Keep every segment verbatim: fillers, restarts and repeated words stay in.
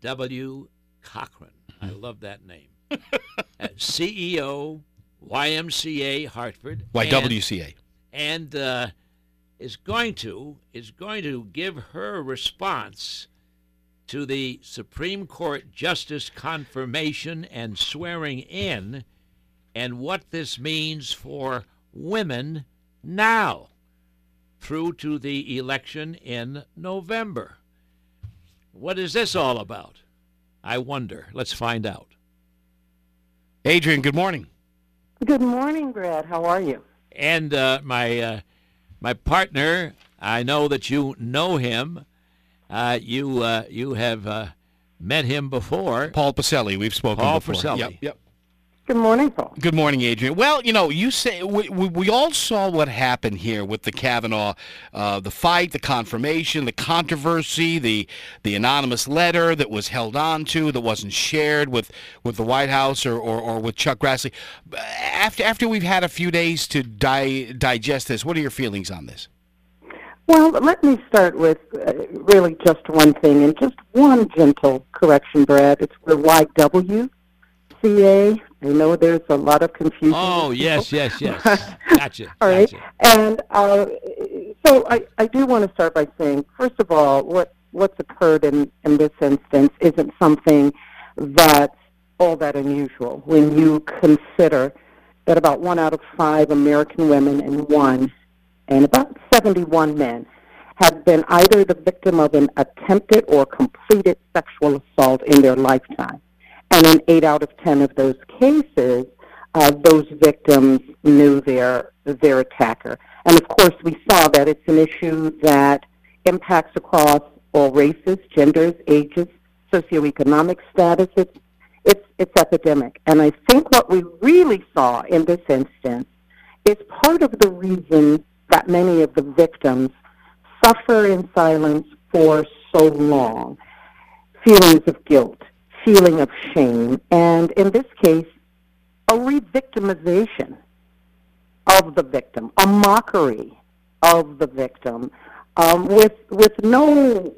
W. Cochran. I love that name. uh, C E O, Y M C A Hartford. Y W C A. And, and uh, is going to is going to give her response to the Supreme Court Justice confirmation and swearing in, and what this means for women now through to the election in November. What is this all about? I wonder. Let's find out. Adrienne, good morning. Good morning, Brad. How are you? And uh, my uh, my partner, I know that you know him. Uh, you uh, you have uh, met him before. Paul Pacelli, we've spoken Paul before. Pacelli. Yep, yep. Good morning, Paul. Good morning, Adrienne. Well, you know, you say we, we, we all saw what happened here with the Kavanaugh, uh, the fight, the confirmation, the controversy, the the anonymous letter that was held on to, that wasn't shared with, with the White House or, or, or with Chuck Grassley. After after we've had a few days to di- digest this, what are your feelings on this? Well, let me start with uh, really just one thing, and just one gentle correction, Brad. It's the Y W C A. I know there's a lot of confusion. Oh, yes, yes, yes. Gotcha. All right. Gotcha. And uh, so I, I do want to start by saying, first of all, what, what's occurred in, in this instance isn't something that's all that unusual when you consider that about one out of five American women and one and about seventy-one men have been either the victim of an attempted or completed sexual assault in their lifetime. And in eight out of ten of those cases, uh, those victims knew their their attacker. And of course, we saw that it's an issue that impacts across all races, genders, ages, socioeconomic status. It's it's it's epidemic. And I think what we really saw in this instance is part of the reason that many of the victims suffer in silence for so long. Feelings of guilt, feeling of shame, and in this case, a re-victimization of the victim, a mockery of the victim, um, with with no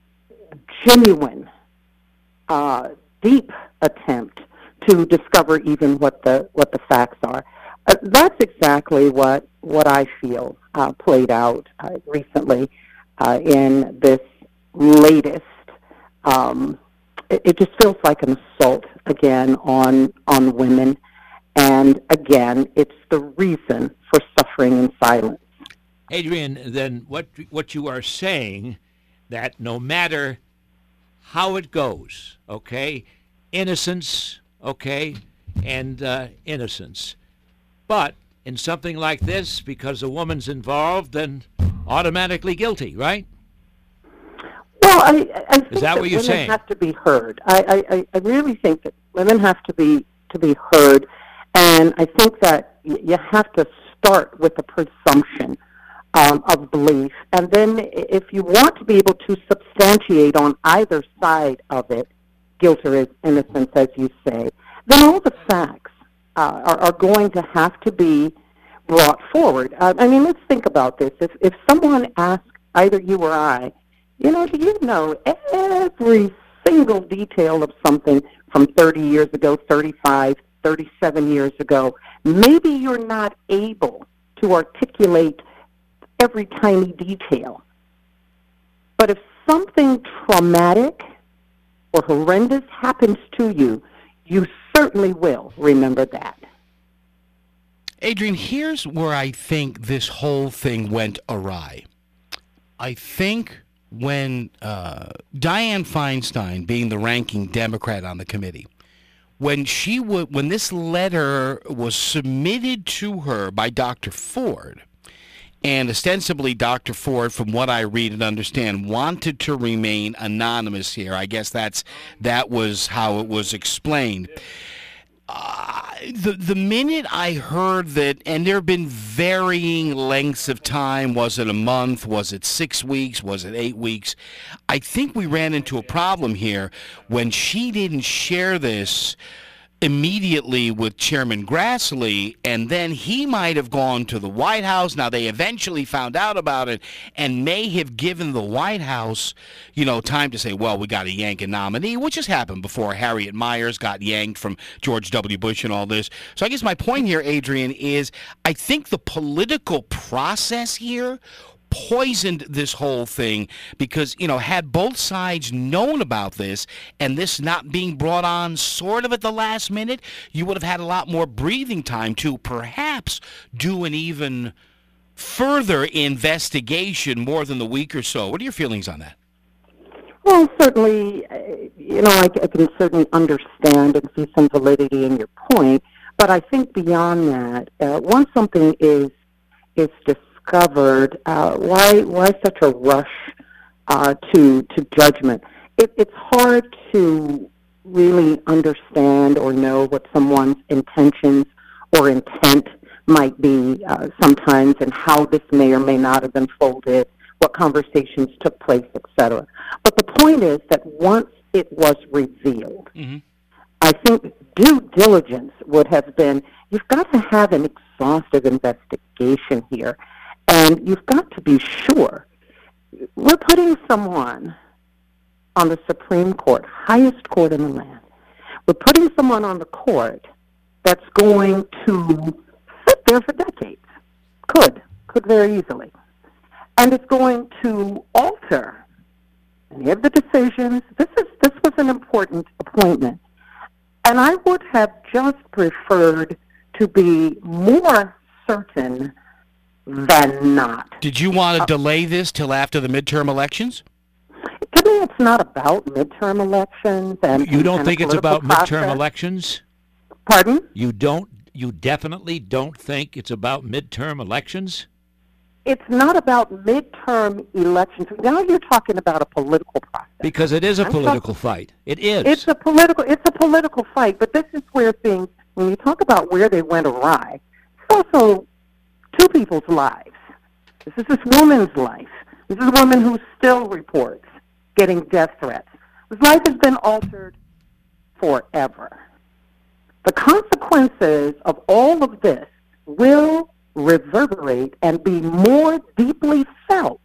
genuine, uh, deep attempt to discover even what the what the facts are. Uh, that's exactly what what I feel uh, played out uh, recently uh, in this latest. Um, it, it just feels like an assault again on on women, and again, it's the reason for suffering in silence. Adrienne, then what what you are saying, that no matter how it goes, okay, innocence, okay, and uh, innocence, but in something like this, because a woman's involved, then automatically guilty, right? Well, I, I think Is that that what you're women saying? have to be heard. I, I, I really think that women have to be to be heard, and I think that y- you have to start with a presumption um, of belief, and then if you want to be able to substantiate on either side of it, guilt or innocence, as you say, then all the facts uh, are, are going to have to be brought forward. Uh, I mean, let's think about this. If if someone asks either you or I, you know, do you know every single detail of something from thirty years ago, thirty-five, thirty-seven years ago? Maybe you're not able to articulate every tiny detail. But if something traumatic or horrendous happens to you, you certainly will remember that. Adrienne, here's where I think this whole thing went awry. I think when uh, Dianne Feinstein, being the ranking Democrat on the committee, when she w- when this letter was submitted to her by Doctor Ford, and ostensibly Doctor Ford, from what I read and understand, wanted to remain anonymous here. I guess that's that was how it was explained. Uh, the the minute I heard that, and there have been varying lengths of time, was it a month, was it six weeks, was it eight weeks, I think we ran into a problem here when she didn't share this immediately with Chairman Grassley, and then he might have gone to the White House. Now, they eventually found out about it and may have given the White House, you know, time to say, well, we got to yank a nominee, which has happened before. Harriet Myers got yanked from George W. Bush and all this. So I guess my point here, Adrian, is I think the political process here poisoned this whole thing because, you know, had both sides known about this and this not being brought on sort of at the last minute, you would have had a lot more breathing time to perhaps do an even further investigation more than the week or so. What are your feelings on that? Well, certainly, uh, you know, I, I can certainly understand and see some validity in your point, but I think beyond that, uh, once something is is just Covered. Uh, why? Why such a rush uh, to to judgment? It, it's hard to really understand or know what someone's intentions or intent might be uh, sometimes, and how this may or may not have unfolded, what conversations took place, et cetera. But the point is that once it was revealed, mm-hmm. I think due diligence would have been. You've got to have an exhaustive investigation here. And you've got to be sure. We're putting someone on the Supreme Court, highest court in the land. We're putting someone on the court that's going to sit there for decades. Could. Could very easily. And it's going to alter any of the decisions. This is this was an important appointment. And I would have just preferred to be more certain than not. Did you want to uh, delay this till after the midterm elections? To me, it's not about midterm elections. And you don't and think it's about process. midterm elections? Pardon? You don't. You definitely don't think it's about midterm elections? It's not about midterm elections. Now you're talking about a political process. Because it is a I'm political talking, fight. It is. It's a political. It's a political fight. But this is where things. When you talk about where they went awry, it's also two people's lives. This is this woman's life. This is a woman who still reports getting death threats. His life has been altered forever. The consequences of all of this will reverberate and be more deeply felt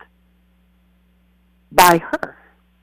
by her.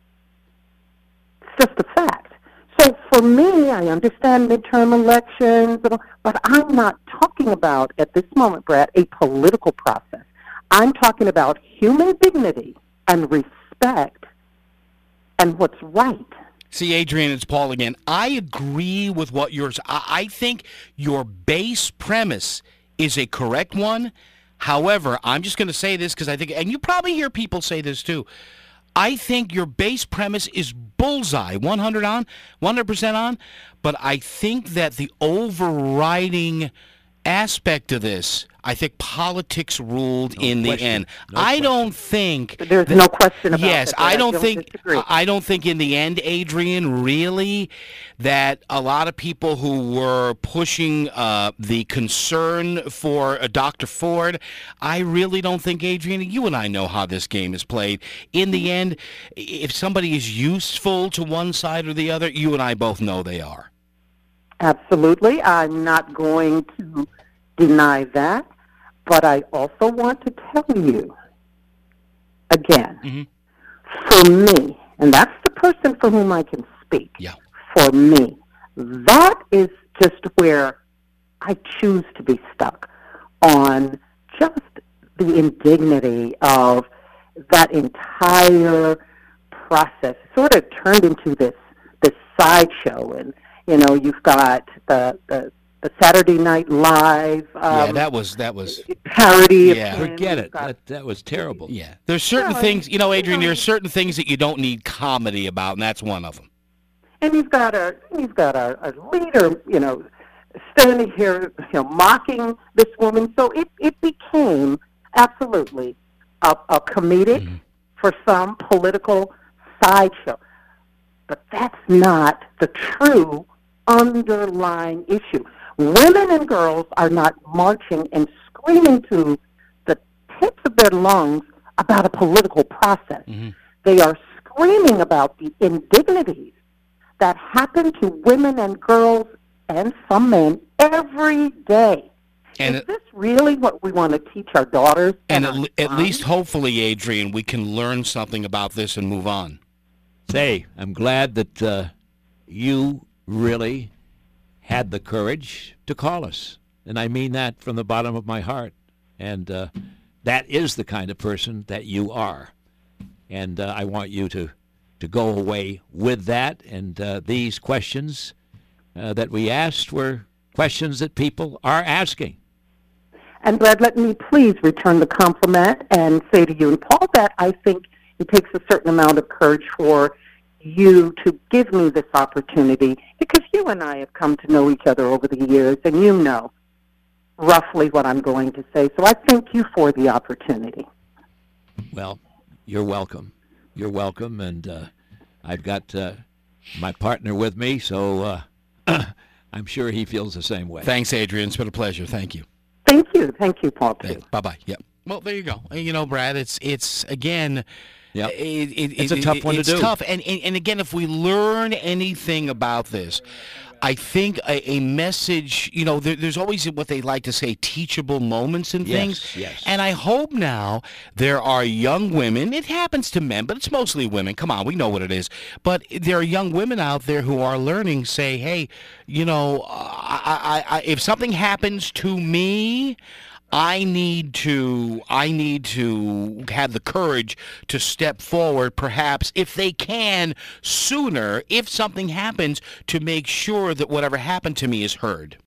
It's just a fact. So for me, I understand midterm elections, but I'm not talking about, at this moment, Brad, a political process. I'm talking about human dignity and respect and what's right. See, Adrian, it's Paul again. I agree with what yours. I, I think your base premise is a correct one. However, I'm just going to say this because I think, and you probably hear people say this too, I think your base premise is bullseye, one hundred on, one hundred percent on, but I think that the overriding aspect of this, I think politics ruled no in question. the end. No I question. don't think there's that, no question about yes, that. I don't, don't think disagree. I don't think in the end, Adrian, really, that a lot of people who were pushing uh, the concern for uh, Doctor Ford, I really don't think, Adrian, you and I know how this game is played. In the end, if somebody is useful to one side or the other, you and I both know they are. Absolutely. I'm not going to deny that, but I also want to tell you, again, mm-hmm. for me, and that's the person for whom I can speak, yeah. for me, that is just where I choose to be stuck on just the indignity of that entire process. It sort of turned into this, this sideshow, and you know, you've got the, the the Saturday Night Live. Um, yeah, that was that was parody. Yeah, of forget it. That that was terrible. Yeah, there's certain yeah, things, you know, Adrian. you know, There's certain things that you don't need comedy about, and that's one of them. And you've got a you've got a, a leader, you know, standing here, you know, mocking this woman. So it it became absolutely a, a comedic mm-hmm. for some political sideshow. But that's not the true underlying issue. Women and girls are not marching and screaming to the tips of their lungs about a political process. Mm-hmm. They are screaming about the indignities that happen to women and girls and some men every day. And Is it, this really what we want to teach our daughters? and our at, at sons? least, hopefully, Adrian, we can learn something about this and move on. Say, I'm glad that uh, you really had the courage to call us. And I mean that from the bottom of my heart. And uh, that is the kind of person that you are. And uh, I want you to, to go away with that. And uh, these questions uh, that we asked were questions that people are asking. And Brad, let me please return the compliment and say to you and Paul that I think it takes a certain amount of courage for you to give me this opportunity, because you and I have come to know each other over the years, and you know roughly what I'm going to say. So I thank you for the opportunity. Well, you're welcome. You're welcome. And uh, I've got uh, my partner with me, so uh, I'm sure he feels the same way. Thanks, Adrian. It's been a pleasure. Thank you. Thank you. Thank you, Paul, too. Bye bye. Yep. Well, there you go. You know, Brad, it's it's again. Yep. It, it, It's a it- tough one to it's do. tough, and, and and again, if we learn anything about this, I think a, a message. You know, there, there's always what they like to say, teachable moments and Yes, things. yes. And I hope now there are young women. It happens to men, but it's mostly women. Come on, we know what it is. But there are young women out there who are learning. Say, hey, you know, I, I, I, if something happens to me, I need to I need to have the courage to step forward, perhaps, if they can, sooner, if something happens, to make sure that whatever happened to me is heard.